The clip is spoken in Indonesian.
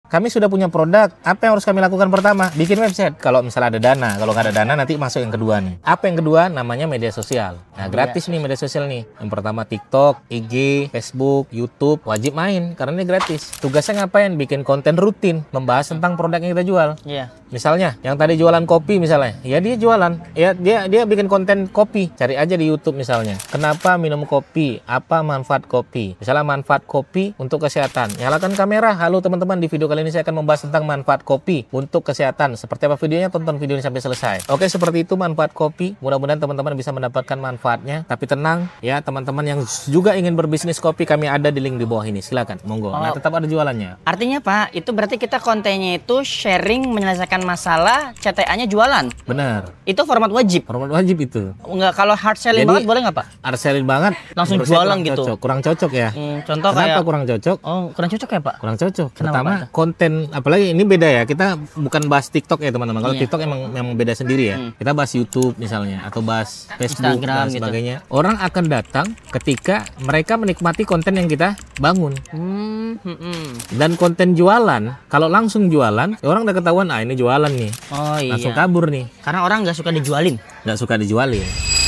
kami sudah punya produk. Apa yang harus kami lakukan pertama? Bikin website. Kalau misalnya ada dana, kalau nggak ada dana nanti masuk yang kedua nih. Apa yang kedua? Namanya media sosial. Nah, gratis nih media sosial nih. Yang pertama TikTok, IG, Facebook, YouTube, wajib main karena ini gratis. Tugasnya ngapain? Bikin konten rutin, membahas tentang produk yang kita jual. Iya. Misalnya, yang tadi jualan kopi misalnya, ya dia jualan, ya dia bikin konten kopi. Cari aja di YouTube misalnya. Kenapa minum kopi? Apa manfaat kopi? Misalnya manfaat kopi untuk kesehatan. Nyalakan kamera. Halo teman-teman, di video kali ini saya akan membahas tentang manfaat kopi untuk kesehatan. Seperti apa videonya? Tonton video ini sampai selesai. Oke, seperti itu manfaat kopi. Mudah-mudahan teman-teman bisa mendapatkan manfaatnya. Tapi tenang ya, teman-teman yang juga ingin berbisnis kopi, kami ada di link di bawah ini. Silakan, monggo. Nah, tetap ada jualannya. Artinya Pak, itu berarti kita kontennya itu sharing menyelesaikan masalah, CTA-nya jualan. Benar. Itu format wajib. Format wajib itu. Enggak, kalau hard selling Jadi, banget boleh nggak Pak? Hard selling banget. Langsung menurut saya jualan kurang gitu. Cocok. Kurang cocok ya. Contoh Kenapa kayak kurang cocok? Oh, kurang cocok ya Pak? Kurang cocok. Kenapa, Pertama, Pak? konten, apalagi ini beda ya. Kita bukan bahas TikTok ya teman-teman. Kalau Iya. TikTok emang beda sendiri ya. Kita bahas YouTube misalnya, atau bahas Facebook Instagram dan gitu. sebagainya. Orang akan datang ketika mereka menikmati konten yang kita bangun. Dan konten jualan, kalau langsung jualan, ya orang udah ketahuan, ini jualan nih. Oh iya. Langsung kabur nih. Karena orang nggak suka dijualin. Nggak suka dijualin.